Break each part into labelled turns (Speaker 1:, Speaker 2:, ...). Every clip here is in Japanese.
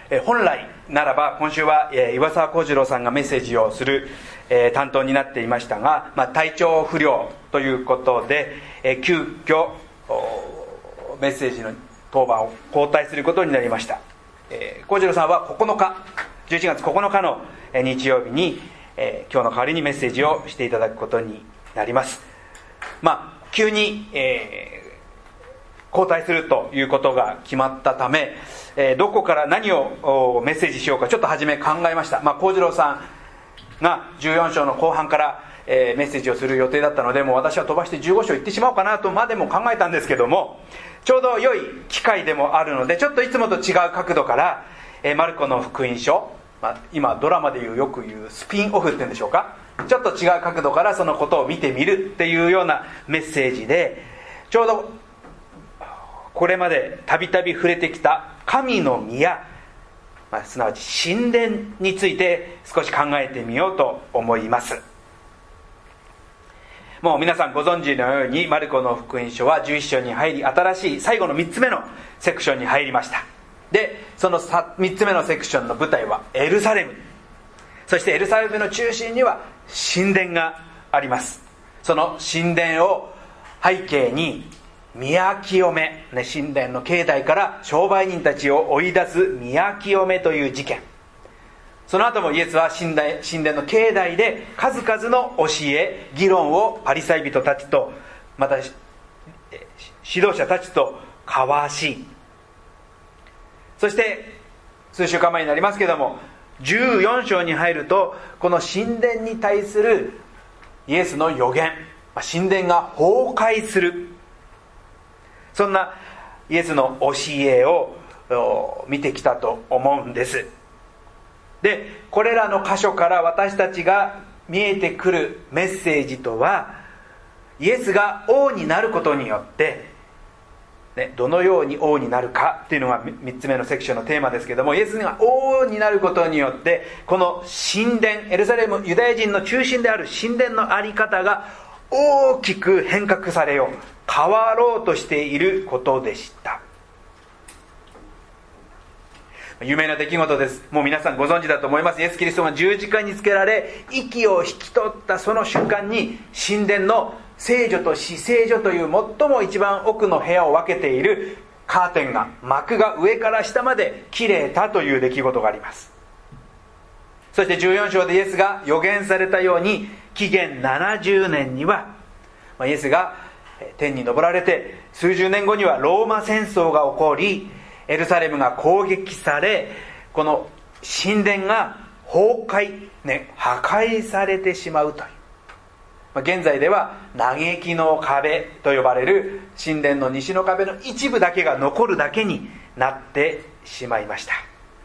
Speaker 1: 本来ならば今週は岩沢幸次郎さんがメッセージをする担当になっていましたが、体調不良ということで急遽メッセージの当番を交代することになりました。幸次郎さんは11月9日の日曜日に今日の代わりにメッセージをしていただくことになります。急に交代するということが決まったため、どこから何をメッセージしようかちょっと初め考えました。幸次郎さんが14章の後半からメッセージをする予定だったので、もう私は飛ばして15章行ってしまおうかなとまでも考えたんですけども、ちょうど良い機会でもあるので、ちょっといつもと違う角度からマルコの福音書、今ドラマでよく言うスピンオフっていうんでしょうか、ちょっと違う角度からそのことを見てみるっていうようなメッセージで、ちょうどこれまでたびたび触れてきた神の宮、すなわち神殿について少し考えてみようと思います。もう皆さんご存知のようにマルコの福音書は11章に入り、新しい最後の3つ目のセクションに入りました。でその3つ目のセクションの舞台はエルサレム、そしてエルサレムの中心には神殿があります。その神殿を背景に宮清め、神殿の境内から商売人たちを追い出す宮清めという事件、その後もイエスは神殿の境内で数々の教え議論をパリサイ人たちとまた指導者たちと交わし、そして数週間前になりますけども14章に入ると、この神殿に対するイエスの予言、神殿が崩壊する、そんなイエスの教えを見てきたと思うんです。でこれらの箇所から私たちが見えてくるメッセージとは、イエスが王になることによって、どのように王になるかっていうのが3つ目のセクションのテーマですけども、イエスが王になることによってこの神殿、エルサレムユダヤ人の中心である神殿の在り方が大きく変革されよう、変わろうとしていることでした。有名な出来事です。もう皆さんご存知だと思います。イエス・キリストが十字架につけられ息を引き取ったその瞬間に、神殿の聖所と至聖所という最も一番奥の部屋を分けているカーテンが、幕が上から下まで切れたという出来事があります。そして14章でイエスが予言されたように、紀元70年にはイエスが天に昇られて、数十年後にはローマ戦争が起こり、エルサレムが攻撃され、この神殿が崩壊、破壊されてしまうという、現在では嘆きの壁と呼ばれる神殿の西の壁の一部だけが残るだけになってしまいました。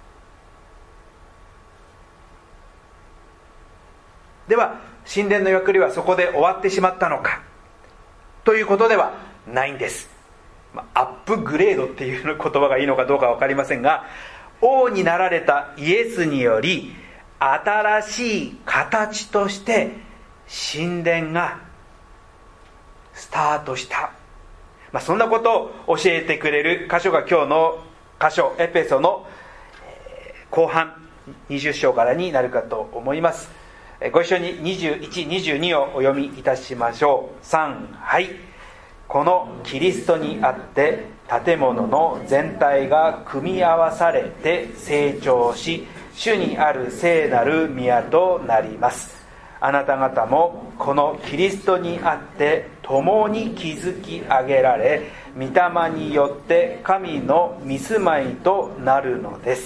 Speaker 1: では神殿の役割はそこで終わってしまったのかということではないんです。アップグレードっていう言葉がいいのかどうか分かりませんが、王になられたイエスにより新しい形として神殿がスタートした、そんなことを教えてくれる箇所が今日の箇所、エペソの後半20章からになるかと思います。ご一緒に21、22をお読みいたしましょう。3、はい。このキリストにあって建物の全体が組み合わされて成長し、主にある聖なる宮となります。あなた方もこのキリストにあって共に築き上げられ、御霊によって神の御住まいとなるのです。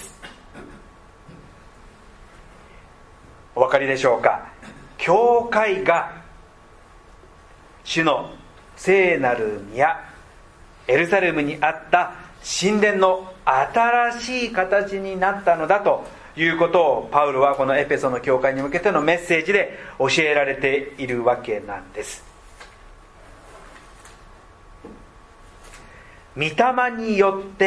Speaker 1: お分かりでしょうか。教会が主の聖なる宮エルサレムにあった神殿の新しい形になったのだということを、パウロはこのエペソの教会に向けてのメッセージで教えられているわけなんです。御霊によって、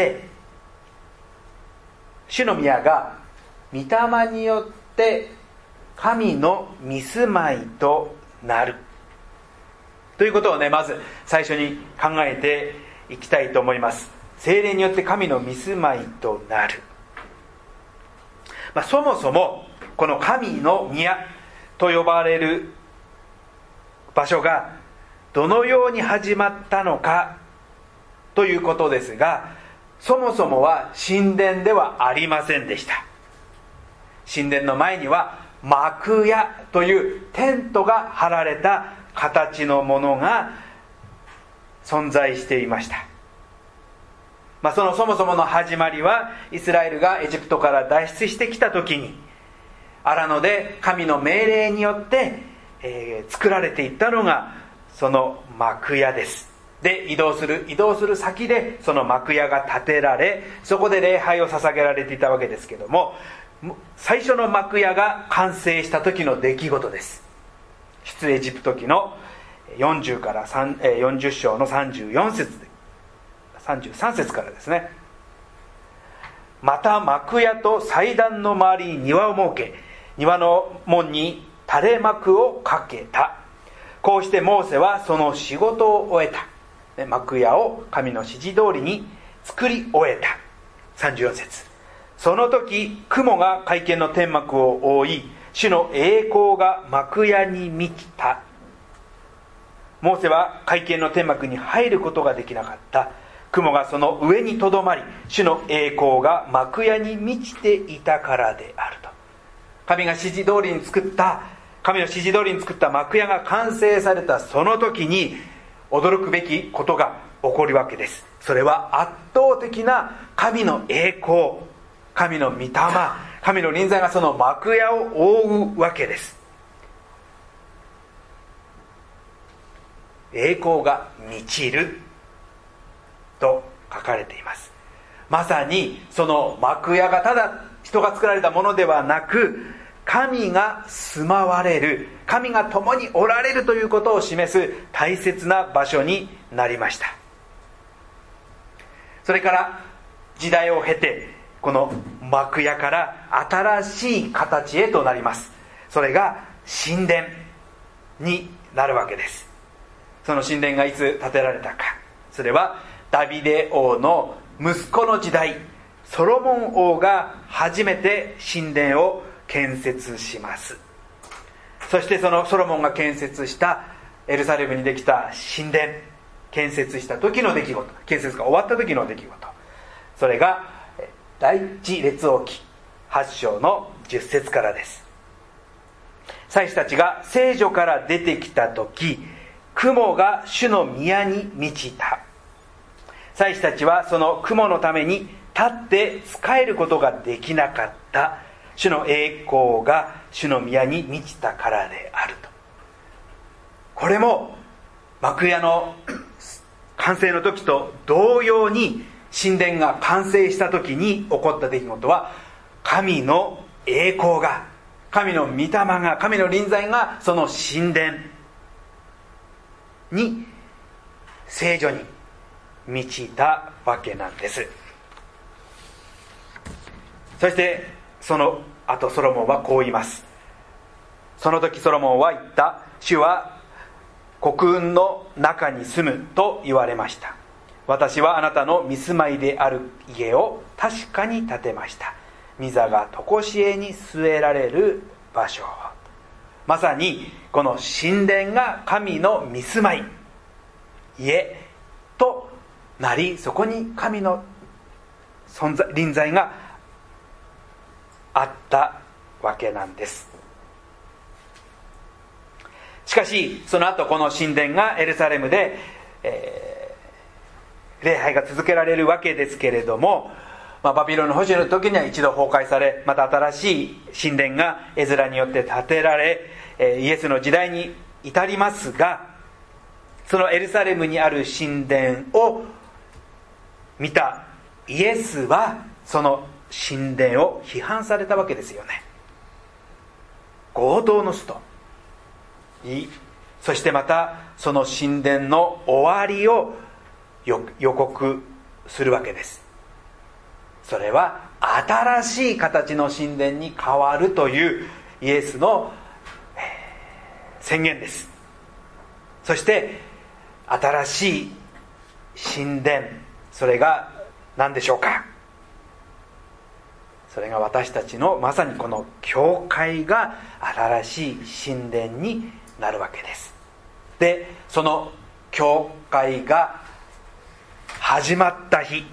Speaker 1: 主の宮が御霊によって神の御住まいとなるということをまず最初に考えていきたいと思います。聖霊によって神の御住まいとなる。 そもそもこの神の宮と呼ばれる場所がどのように始まったのかということですが、そもそもは神殿ではありませんでした。神殿の前には幕屋というテントが張られた形のものが存在していました。そもそもの始まりは、イスラエルがエジプトから脱出してきた時に荒野で神の命令によって、作られていったのがその幕屋です。で、移動する先でその幕屋が建てられ、そこで礼拝を捧げられていたわけですけども、最初の幕屋が完成した時の出来事です。出エジプト記の40章の34節で33節からですね。また幕屋と祭壇の周りに庭を設け、庭の門に垂れ幕をかけた。こうしてモーセはその仕事を終えた。幕屋を神の指示通りに作り終えた。34節。その時雲が会見の天幕を覆い、主の栄光が幕屋に満ちた。モーセは会見の天幕に入ることができなかった。雲がその上にとどまり、主の栄光が幕屋に満ちていたからであると。神の指示通りに作った幕屋が完成されたその時に、驚くべきことが起こるわけです。それは圧倒的な神の栄光、神の御霊、神の臨在がその幕屋を覆うわけです。栄光が満ちると書かれています。まさにその幕屋がただ人が作られたものではなく、神が住まわれる、神が共におられるということを示す大切な場所になりました。それから時代を経て、この幕屋から新しい形へとなります。それが神殿になるわけです。その神殿がいつ建てられたか、それはダビデ王の息子の時代、ソロモン王が初めて神殿を建設します。そしてそのソロモンが建設したエルサレムにできた神殿、建設した時の出来事、建設が終わった時の出来事、それが第一列王記8章の10節からです。祭司たちが聖所から出てきた時、雲が主の宮に満ちた。祭司たちはその雲のために立って仕えることができなかった。主の栄光が主の宮に満ちたからであると。これも幕屋の完成の時と同様に、神殿が完成した時に起こった出来事は、神の栄光が、神の御霊が、神の臨在がその神殿に、聖所に満ちたわけなんです。そしてその後ソロモンはこう言います。その時ソロモンは言った。主は国運の中に住むと言われました。私はあなたの御住まいである家を確かに建てました。御座が常しえに据えられる場所。まさにこの神殿が神の御住まい、家となり、そこに神の存在、臨在があったわけなんです。しかしその後この神殿がエルサレムで、礼拝が続けられるわけですけれども、バビロンの保守の時には一度崩壊され、また新しい神殿がエズラによって建てられ、イエスの時代に至りますが、そのエルサレムにある神殿を見たイエスはその神殿を批判されたわけですよね。強盗の巣と言い、そしてまたその神殿の終わりを予告するわけです。それは新しい形の神殿に変わるというイエスの宣言です。そして新しい神殿、それが何でしょうか。 それが私たちのまさにこの教会が新しい神殿になるわけです。で、その教会が始まった日、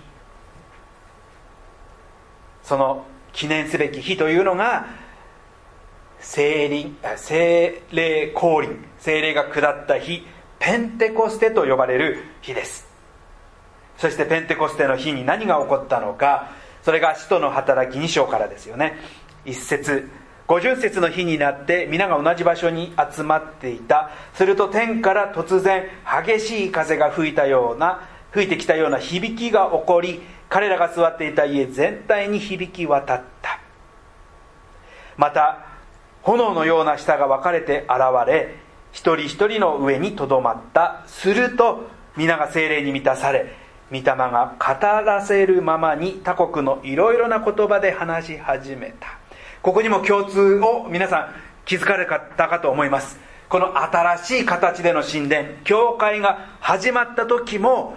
Speaker 1: その記念すべき日というのが聖霊降臨、聖霊が下った日、ペンテコステと呼ばれる日です。そしてペンテコステの日に何が起こったのか、それが使徒の働き2章からですよね。1節、50節の日になって皆が同じ場所に集まっていた。すると天から突然激しい風が吹いてきたような響きが起こり、彼らが座っていた家全体に響き渡った。また炎のような舌が分かれて現れ、一人一人の上にとどまった。すると皆が聖霊に満たされ、御霊が語らせるままに他国のいろいろな言葉で話し始めた。ここにも共通を皆さん気づかれたかと思います。この新しい形での神殿、教会が始まった時も、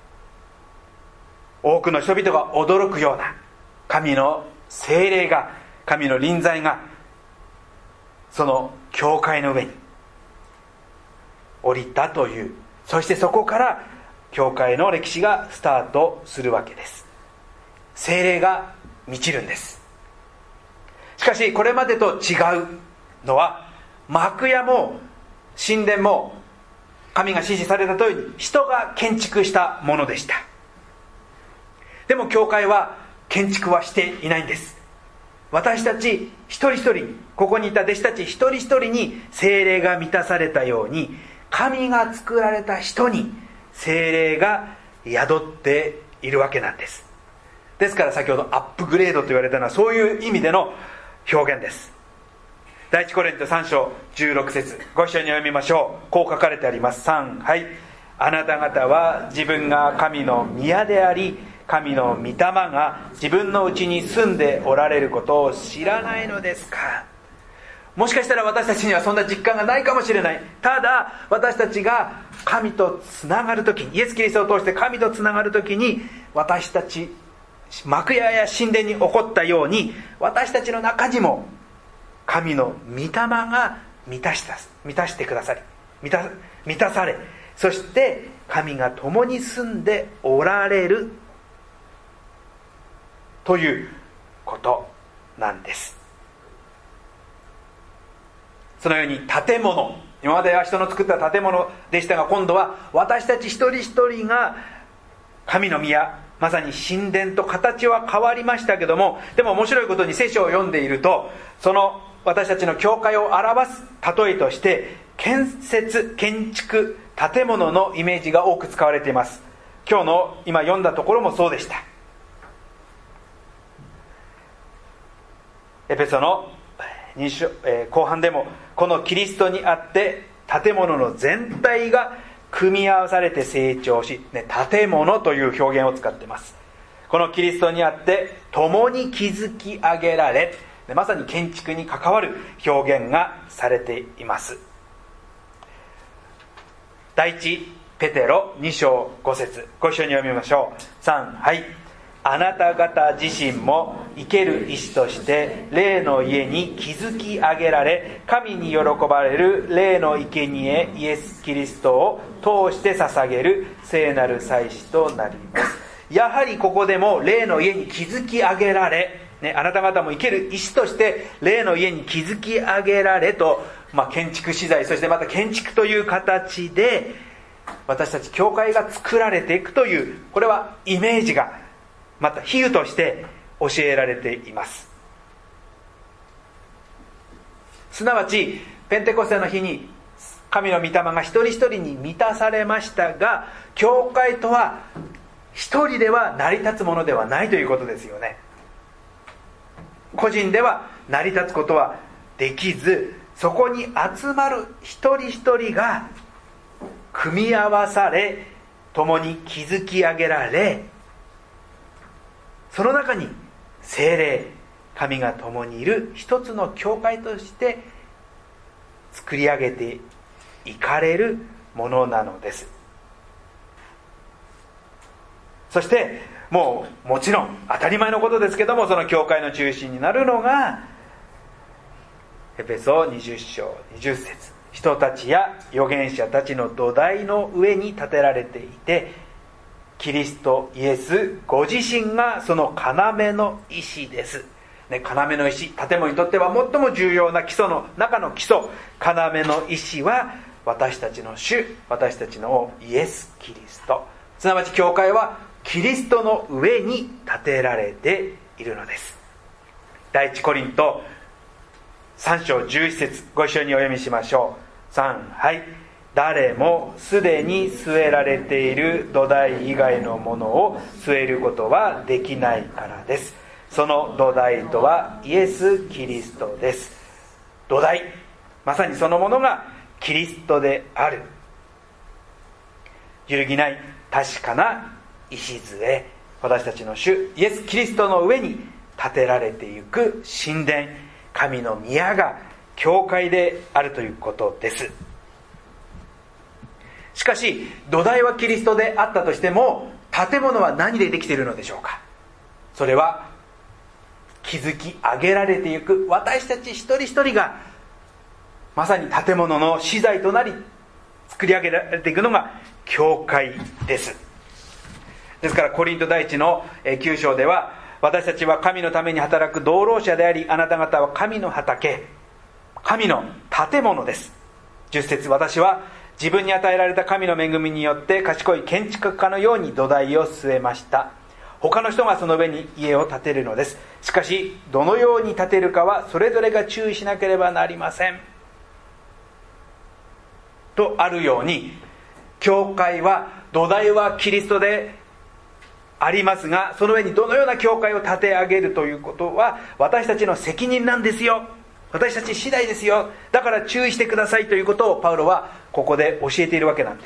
Speaker 1: 多くの人々が驚くような神の聖霊が、神の臨在がその教会の上に降りたという、そしてそこから教会の歴史がスタートするわけです。聖霊が満ちるんです。しかしこれまでと違うのは、幕屋も神殿も神が指示された通りに人が建築したものでした。でも教会は建築はしていないんです。私たち一人一人、ここにいた弟子たち一人一人に聖霊が満たされたように、神が作られた人に聖霊が宿っているわけなんです。ですから先ほどアップグレードと言われたのはそういう意味での表現です。第一コリント3章16節、ご一緒に読みましょう。こう書かれてあります。3、はい。あなた方は自分が神の宮であり、神の御霊が自分のうちに住んでおられることを知らないのですか。もしかしたら私たちにはそんな実感がないかもしれない。ただ私たちが神とつながるとき、イエス・キリストを通して神とつながるときに、私たち幕屋や神殿に起こったように、私たちの中にも神の御霊が満たしてくださり、満たされ、そして神が共に住んでおられるということなんです。そのように建物、今までは人の作った建物でしたが、今度は私たち一人一人が神の宮、まさに神殿と形は変わりましたけども、でも面白いことに聖書を読んでいると、その私たちの教会を表す例えとして建築、建物のイメージが多く使われています。今日の今読んだところもそうでした。エペソの2章、後半でも、このキリストにあって建物の全体が組み合わされて成長し、建物という表現を使っています。このキリストにあって共に築き上げられ、まさに建築に関わる表現がされています。第一ペテロ2章5節、ご一緒に読みましょう。3、はい。あなた方自身も生ける石として霊の家に築き上げられ、神に喜ばれる霊の生贄イエス・キリストを通して捧げる聖なる祭司となります。やはりここでも霊の家に築き上げられ、あなた方も生ける石として霊の家に築き上げられと、建築資材、そしてまた建築という形で私たち教会が作られていくという、これはイメージがまた比喩として教えられています。すなわちペンテコステの日に神の御霊が一人一人に満たされましたが、教会とは一人では成り立つものではないということですよね。個人では成り立つことはできず、そこに集まる一人一人が組み合わされ、共に築き上げられ、その中に聖霊、神が共にいる一つの教会として作り上げていかれるものなのです。そしてもちろん当たり前のことですけども、その教会の中心になるのがエペソ20章20節、人たちや預言者たちの土台の上に建てられていて、キリストイエスご自身がその要の石です、ね、要の石、建物にとっては最も重要な基礎の中の基礎、要の石は私たちの主、私たちのイエス・キリスト、すなわち教会はキリストの上に建てられているのです。第一コリント3章11節、ご一緒にお読みしましょう。3、はい。誰もすでに据えられている土台以外のものを据えることはできないからです。その土台とはイエス・キリストです。土台、まさにそのものがキリストである。揺るぎない確かな礎、私たちの主イエス・キリストの上に建てられていく神殿、神の宮が教会であるということです。しかし土台はキリストであったとしても、建物は何でできているのでしょうか。それは築き上げられていく私たち一人一人がまさに建物の資材となり作り上げられていくのが教会です。ですからコリント第一の9章では、私たちは神のために働く労働者であり、あなた方は神の畑、神の建物です。10節、私は自分に与えられた神の恵みによって賢い建築家のように土台を据えました。他の人がその上に家を建てるのです。しかしどのように建てるかはそれぞれが注意しなければなりませんとあるように、教会は土台はキリストでありますが、その上にどのような教会を建て上げるということは私たちの責任なんですよ、私たち次第ですよ、だから注意してくださいということをパウロはここで教えているわけなんです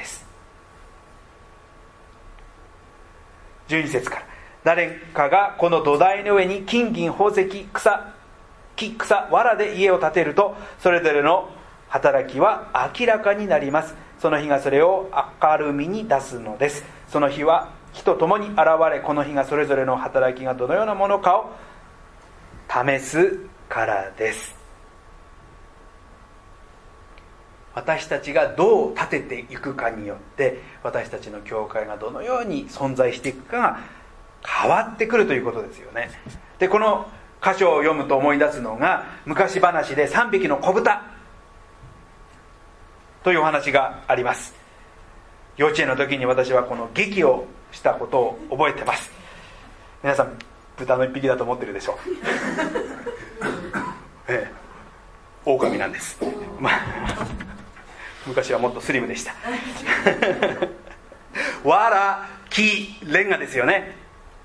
Speaker 1: 。12節から、誰かがこの土台の上に金銀宝石木草藁で家を建てると、それぞれの働きは明らかになります。その日がそれを明るみに出すのです。その日は日とともに現れ、この日がそれぞれの働きがどのようなものかを試すからです。私たちがどう建てていくかによって、私たちの教会がどのように存在していくかが変わってくるということですよね。で、この箇所を読むと思い出すのが、昔話で3匹の子豚というお話があります。幼稚園の時に私はこの劇をしたことを覚えてます。皆さん豚の1匹だと思ってるでしょう、狼なんです。昔はもっとスリムでした藁、木、レンガですよね。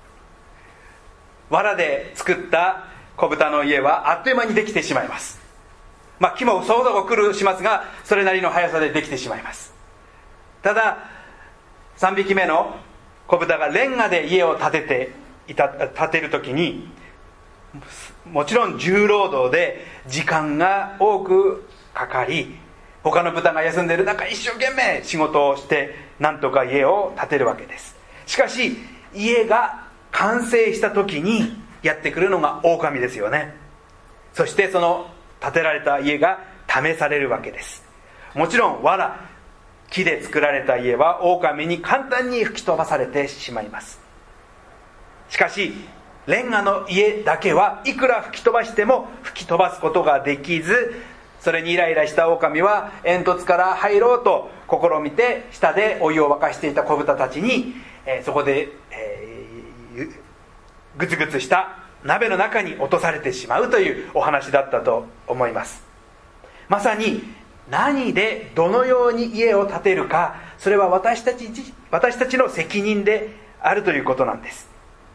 Speaker 1: 藁で作った子豚の家はあっという間にできてしまいます。木もそこそこ苦労しますが、それなりの速さでできてしまいます。ただ3匹目の子豚がレンガで家を建てるときに、もちろん重労働で時間が多くかかり、他の豚が休んでいる中一生懸命仕事をしてなんとか家を建てるわけです。しかし家が完成した時にやってくるのが狼ですよね。そしてその建てられた家が試されるわけです。もちろん藁、木で作られた家は狼に簡単に吹き飛ばされてしまいます。しかしレンガの家だけはいくら吹き飛ばしても吹き飛ばすことができず、それにイライラした狼は煙突から入ろうと試みて、下でお湯を沸かしていた子豚たちに、そこで、グツグツした鍋の中に落とされてしまうというお話だったと思います。まさに何でどのように家を建てるか、それは私たちの責任であるということなんです。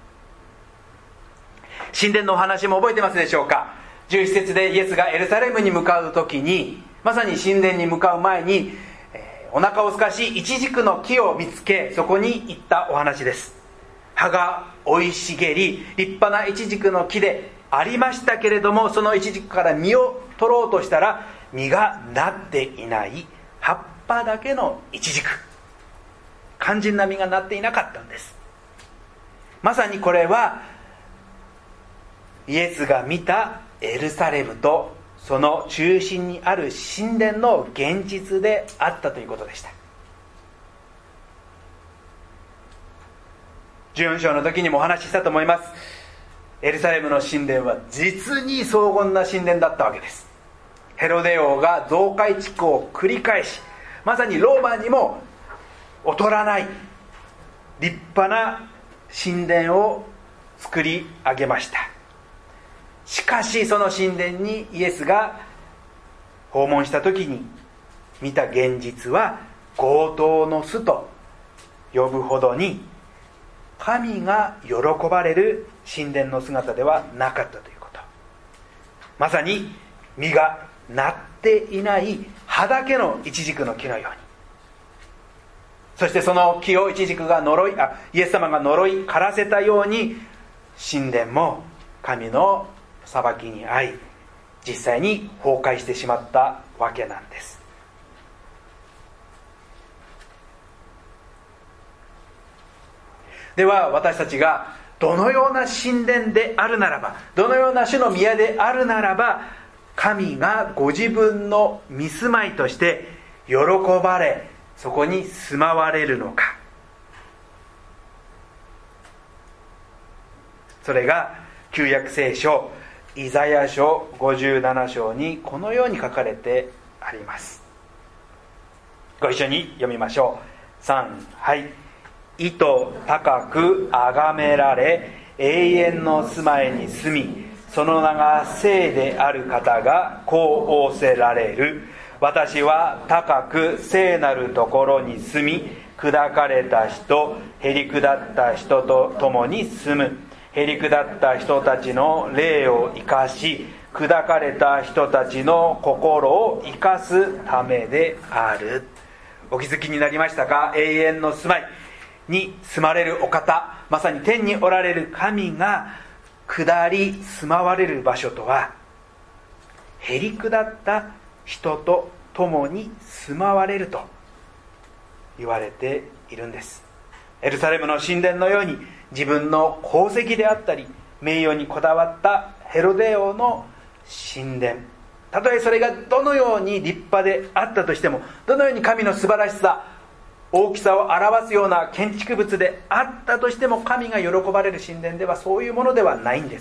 Speaker 1: 神殿のお話も覚えてますでしょうか。11節でイエスがエルサレムに向かう時に、まさに神殿に向かう前に、お腹を空かしイチジクの木を見つけ、そこに行ったお話です。葉が生い茂り立派なイチジクの木でありましたけれども、そのイチジクから実を取ろうとしたら実がなっていない葉っぱだけのイチジク、肝心な実がなっていなかったんです。 まさにこれはイエスが見たエルサレムとその中心にある神殿の現実であったということでした。14章の時にもお話ししたと思います。エルサレムの神殿は実に荘厳な神殿だったわけです。ヘロデ王が増改築を繰り返し、まさにローマにも劣らない立派な神殿を作り上げました。しかしその神殿にイエスが訪問した時に見た現実は、強盗の巣と呼ぶほどに神が喜ばれる神殿の姿ではなかったということ。まさに実がなっていない葉だけのイチジクの木のように、そしてその木をイチジクがイエス様が呪い枯らせたように、神殿も神の裁きに遭い実際に崩壊してしまったわけなんです。では私たちがどのような神殿であるならば、どのような主の宮であるならば、神がご自分の御住まいとして喜ばれ、そこに住まわれるのか。それが旧約聖書イザヤ書57章にこのように書かれてあります。ご一緒に読みましょう。3、はい。意図高く崇められ、永遠の住まいに住み、その名が聖である方がこう仰せられる。私は高く聖なるところに住み、砕かれた人、へり下った人と共に住む。へり下った人たちの霊を生かし、砕かれた人たちの心を生かすためである。お気づきになりましたか？永遠の住まいに住まれるお方、まさに天におられる神が下り住まわれる場所とは、へり下った人と共に住まわれると言われているんです。エルサレムの神殿のように自分の功績であったり名誉にこだわったヘロデ王の神殿、たとえそれがどのように立派であったとしても、どのように神の素晴らしさ、大きさを表すような建築物であったとしても、神が喜ばれる神殿ではそういうものではないんです。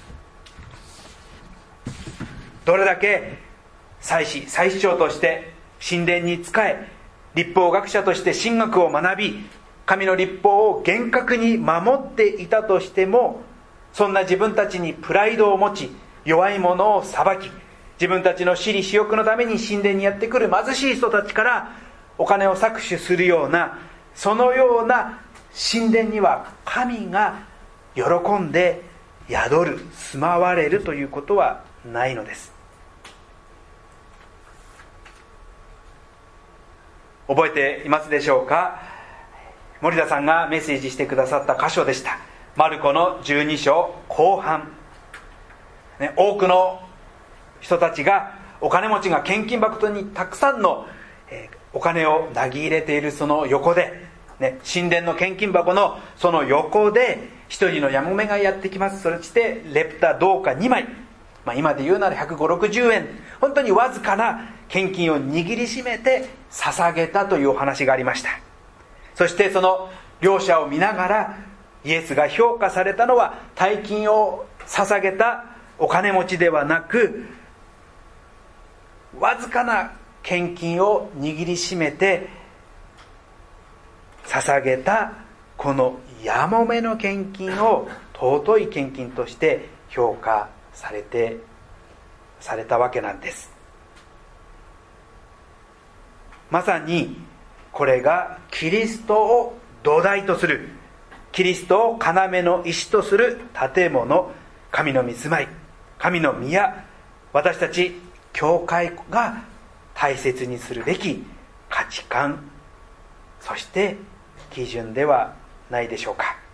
Speaker 1: どれだけ祭司長として神殿に仕え、律法学者として神学を学び、神の律法を厳格に守っていたとしても、そんな自分たちにプライドを持ち、弱い者を裁き、自分たちの私利私欲のために神殿にやってくる貧しい人たちからお金を搾取するような、そのような神殿には神が喜んで宿る、住まわれるということはないのです。覚えていますでしょうか？森田さんがメッセージしてくださった箇所でした。マルコの12章後半、多くの人たちが、お金持ちが献金箱にたくさんのお金を投げ入れているその横で、神殿の献金箱のその横で一人のやもめがやってきます。そしてレプタ銅貨2枚、今で言うなら150、60円、本当にわずかな献金を握りしめて捧げたというお話がありました。そしてその両者を見ながら、イエスが評価されたのは、大金を捧げたお金持ちではなく、わずかな献金を握りしめて捧げたこのやもめの献金を尊い献金として評価されたわけなんです。まさにこれがキリストを土台とする、キリストを要の石とする建物、神の御住まい、神の宮、私たち教会が大切にするべき価値観、そして基準ではないでしょうか。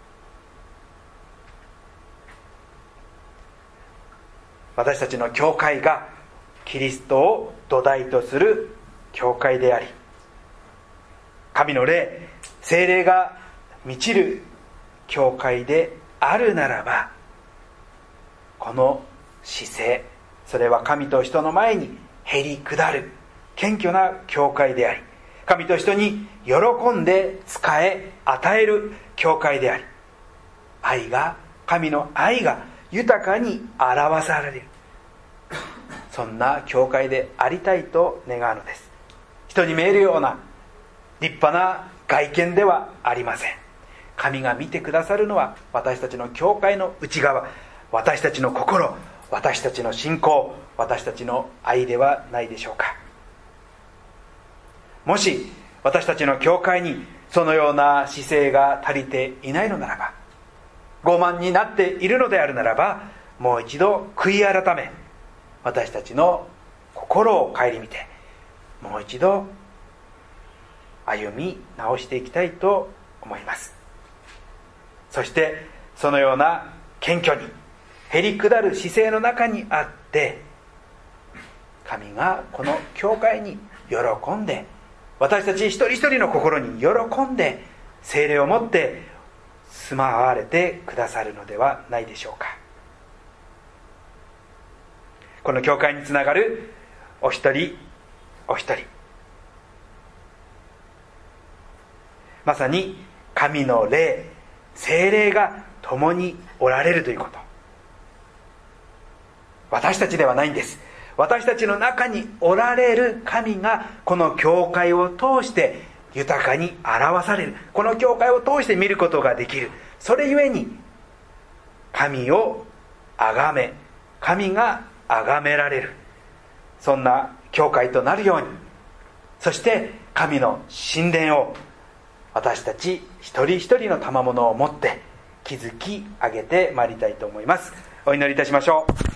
Speaker 1: 私たちの教会がキリストを土台とする教会であり、神の霊、聖霊が満ちる教会であるならば、この姿勢、それは神と人の前にへり下る謙虚な教会であり、神と人に喜んで仕え与える教会であり、神の愛が豊かに表される、そんな教会でありたいと願うのです。人に見えるような立派な外見ではありません。神が見てくださるのは私たちの教会の内側、私たちの心、私たちの信仰、私たちの愛ではないでしょうか。もし私たちの教会にそのような姿勢が足りていないのならば、傲慢になっているのであるならば、もう一度悔い改め、私たちの心を顧みて、もう一度歩み直していきたいと思います。そしてそのような謙虚にへり下る姿勢の中にあって、神がこの教会に喜んで、私たち一人一人の心に喜んで聖霊を持って住まわれてくださるのではないでしょうか。この教会につながるお一人お一人、まさに神の霊、聖霊が共におられるということ、私たちではないんです。私たちの中におられる神がこの教会を通して豊かに表される、この教会を通して見ることができる。それゆえに神を崇め、神が崇められる、そんな教会となるように、そして神の神殿を私たち一人一人の賜物を持って築き上げてまいりたいと思います。お祈りいたしましょう。